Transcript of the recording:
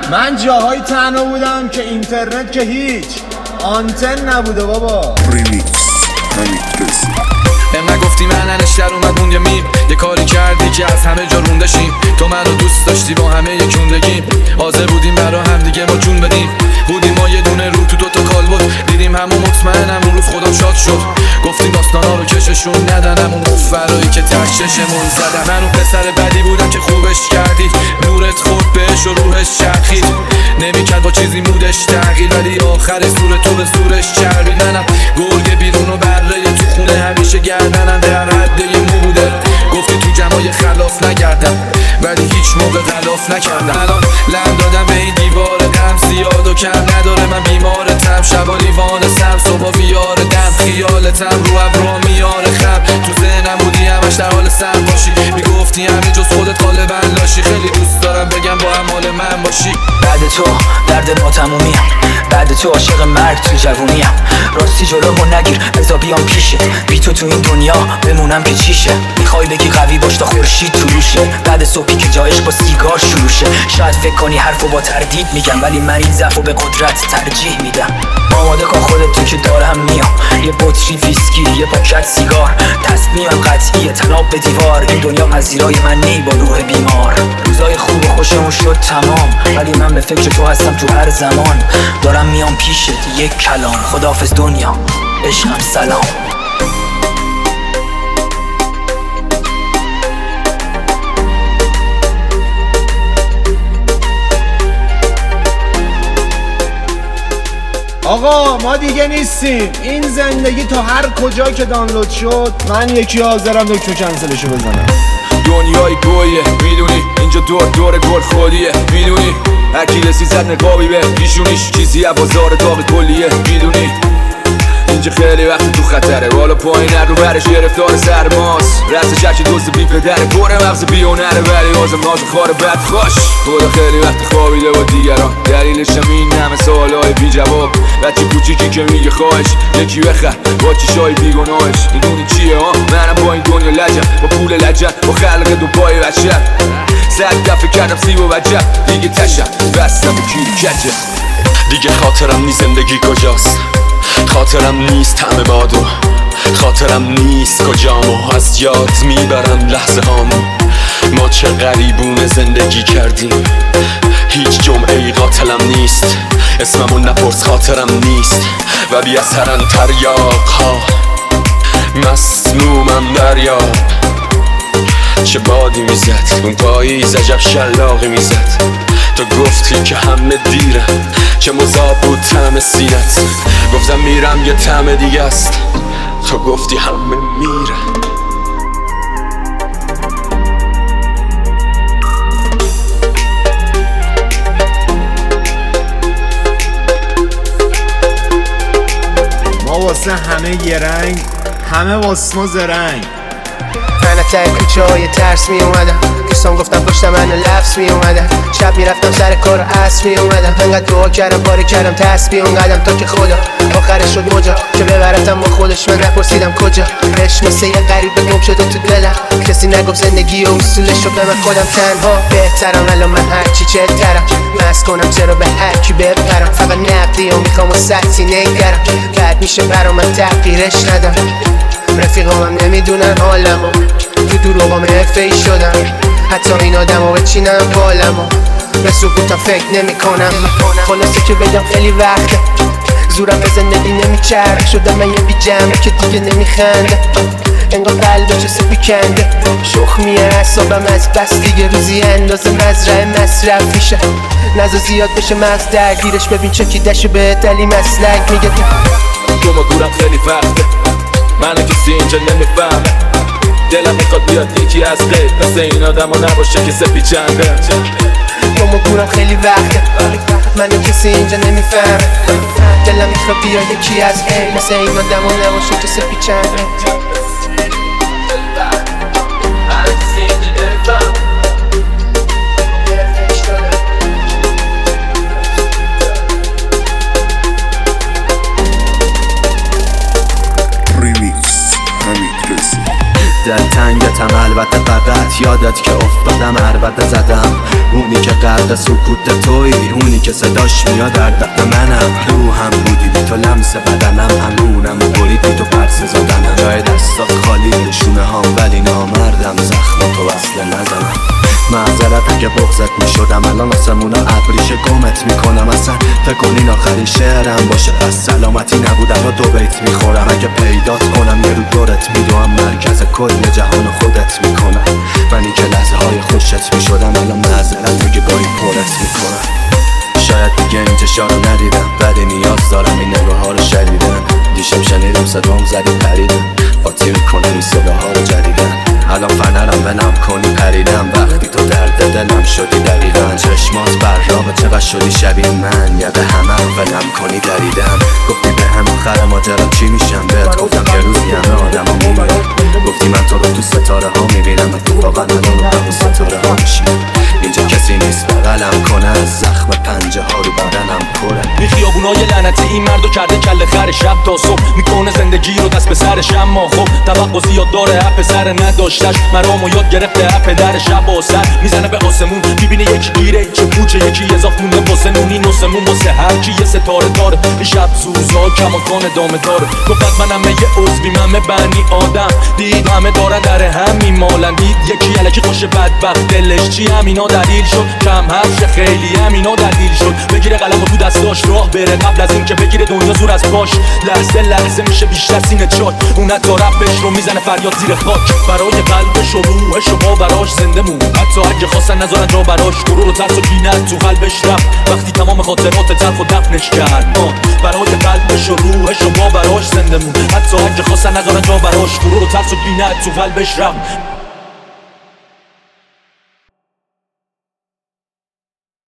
من جاهای تنها بودم که اینترنت که هیچ آنتن نبوده بابا. ریمیکس حمیدرضا. من گفتی من انشتر اومد موندیم یه کاری کردی که از همه جا روندشیم. تو منو دوست داشتی با همه یکوندگیم، حاضر بودیم برا هم دیگه ما جون بدیم. بودیم ما یه دونه رو تو دوتا کال بود، دیدیم همون مطمئنم اون روز خودم شاد شد. گفتیم داستانا رو کششون ندنم، اون فرایی که تششمون زدم. من اون پسر بدی بودم که خوبش کردید، نورت خورد بهش و روحش چرخید. نمیکرد با چیزی مودش تغییر، ولی آخر سور تو به زورش چربید. منم گرگ بیرون و بره تو خونه، همیشه گردنم در حد یه مو بوده. گفتی تو جمعای خلاف نگردم، ولی هیچ موقع غلاف نکردم. الان لم دادم به این دیوار غم، زیاد و کم نداره. من بیمارتم، شبا لیوان سم، صبح ویار دم. خیالتم رو ابرا میاره خم، تو ذهنم بودی همش در حال سم باشی. میگفتی همین جز خودت غالبا لاشی. خیلی دوست دارم بگم با هم حال من باشی. بعد تو درد ما تمومیم، بعد تو عاشق مرگ تو جوونیم. راستی جلومو نگیر بذار بیام پیشه، بی تو این دنیا بمونم که چیشه. میخوای بگی قوی باش تا خورشید طلوشه، بعد صبحی که جایش با سیگار شروع شه. شاید فکر کنی حرفو با تردید میگم، ولی من این ضعفو به قدرت ترجیح میدم. آماده کن خودت تو که دارم میام، یه بطری ویسکی یه پاکت سیگار. تصمیمم قطعیه تناب به دیوار، این دنیا پذیرای من نی با روح بیمار. روزای خوب و خوشمون شد تمام، ولی من به فکر تو هستم تو هر زمان. دارم میام پیشت یک کلام، خداحافظ دنیا عشقم سلام. آقا ما دیگه نیستیم، این زندگی تا هر کجا که دانلود شد من یکی حاضرم دکتر کنسلشو بزنم. دنیای گویه میدونی، اینجا دور گل خودیه میدونی. هرکی رسی زد نقابی به پیشونیش، چیزی از بازار داغ کلیه میدونی. اینجا خیلی وقت تو خطره، بالا پایین هر رو برش گرفتار سرماست. رست چرک دوست بی پدره، پره مغز بیونره، ولی آزم ناز خاره بد خوش. خدا خیلی وقت خوابیده با دیگران، دلیلشم این همه سوالای بی جواب. بچه کوچیکی که میگه خواهش یکی بخر با چشای بیگناهش. میدونی چیه ها؟ منم با این دنیا لجم، با پول لجم، با خلق دو پای بچم. 100 دفعه کردم سیب و وجب، دیگه تشم بستم و کیری کچه. دیگه خاطرم نیست زندگی کجاست، خاطرم نیست همه بادو، خاطرم نیست کجامو از یاد میبرم لحظه هامو. ما چه غریبونه زندگی کردیم، هیچ جمعه ای قاتلم نیست. اسممو نپرس خاطرم نیست، و بی اثرن تریاق ها مسمومم دریاب. چه بادی میزد اون پاییز، عجب شلاقی میزد. تو گفتی که همه دیره، چه مذاب بود طعم سینت. گفتم میرم یه طعم دیگه است، تو گفتی همه میره. ما واسه همه یه رنگ، همه واسه ما زرنگ. تنه کوچه های ترس می اومدم، دوستان گفتم پشت من لفظ می اومدم. شب میرفتم سر کار و عصر می اومدم، انقدر دعا کردم باری کردم تسبیح اونقدم تا که خدا آخرش شد مجا که ببرتم با خودش. من نپرسیدم کجا، عشق مثل یه غریبه گم شده تو دلم. کسی نگفت زندگی و اصولش رو به من، خودم تنها بهترم. الان من هرچی چهترم، مست کنم چرا به هرکی بپرم. فقط نقدی و میخوام و سطحی نگرم، بعد میشه برا من تغییرش ندم. رفیقامم نمیدونن حالمو، تو دروغام افعی شدم. حتی این آدمو بچینم بالمو، به سکوتم فکر نمی کنم. خلاصه که بگم خیلی وقته زورم به زندگی نمیچرخ. شدم من یه بی جمعه که دیگه نمیخنده، انگار قلبه چه سپی کنده. شخمیه اعصابم از بس دیگه، روزی اندازه مزرعه مصرف میشه. نزا زیاد بشه مغز درگیرش، ببین چکیدشو به دلی مسلک میگه. تو ما دورم خیلی وقته، منو کسی اینجا نمیفهمه. دلم میخواد بیاد یکی از غیر، مثل این آدم ها نباشه که سپی چنده. تو ما دورم خیلی وقته، منو کسی اینجا نمیفهمه. دلم میخواد بیاد یکی از غیر، مثل این آدم ها نباشه که سپی چنده. ریمیکس حمیدرضا. دل تنگتم البته، فقط یادت که افتادم هر عربده زدم. اونی که غرق سکوت توی، اونی که صداش میاد در دق منم. روحم بودی بی تو لمس بدنم، همونم و بریدی تو پرس زدنم. جای دستات خالی شونه هم ولی نامردم، زخم تو وصله نزنم. معذرت اگه بغزت میشدم، الان آسمونا ابریشه گمت میکنم. اصلا فکر کنین آخرین شعرم باشه، پس سلامتی نبودم و دو بیت میخورم. اگه پیدات کنم یه رو دورت میدوم، مرکز کل جهان خودت میکنم. منی که لحظه های خوشت میشدم، الان معذرت اگه گاهی پرت میکنم. شاید دیگه این چشا رو ندیدم، ولی نیاز دارم این نگاه ها رو شدیدن. دیشب شنیدم صدام زدی پریدم، قاطی میکنم این صداها رو جدیدن. الان فنرم ولم کنی پریدم، وقتی تو درد دلم شدی دقیقا. چشمات براغه چقدر شدی شبیه من، یاد همه ولم کنی دریدم. گفتی به هم آخر ماجرا چی میشم، بهت گفتم که روزی همه آدم ها میمیرن. گفتی من تو رو تو ستاره ها میبینم، اتفاقا الان رو همون ستاره ها میشیم. اینجا کسی نیست بغلم کنه، از زخم پنجه ها رو بدنم پره. این خیابونای لعنتی این مردو کرده کله خر، شب تا صبح میکنه زندگی رو دست به سرش. اما خب توقع زیاد داره، اپ سر نداشتش مرامو یاد گرفته. اپ در شب و سر میزنه به آسمون، میبینه یکی گیره چه پوچه، یکی اضاف مونده واسه نونی نوسمون. واسه هر کی یه ستاره داره، این شب سوزا کماکان ادامه داره. گفت منم یه عضوی، من بنی آدم. دید همه دارن در هم میمالن، دید یکی الکی خوش بدبخت دلش چی، همینا دلیل شد. کم حرف خیلی همینا دلیل شد. بگیره قلمو تو دستاش راه بره، قبل از اینکه بگیره دنیا زور از پاش. لحظه لحظه میشه بیشتر سینه چاک، اون حتی رپش رو میزنه فریاد زیر خاک. برای قلبش و روحش و باوراش زنده مون، حتی اگه خواستن نذارن جا براش. غرور و ترس و کینه تو قلبش رفت، وقتی تمام خاطرات تلخ و دفنش کرد. برای قلبش و روحش و باوراش زنده مون، حتی اگه خواستن نذارن جا براش. غرور و ترس و کینه تو قلبش رفت.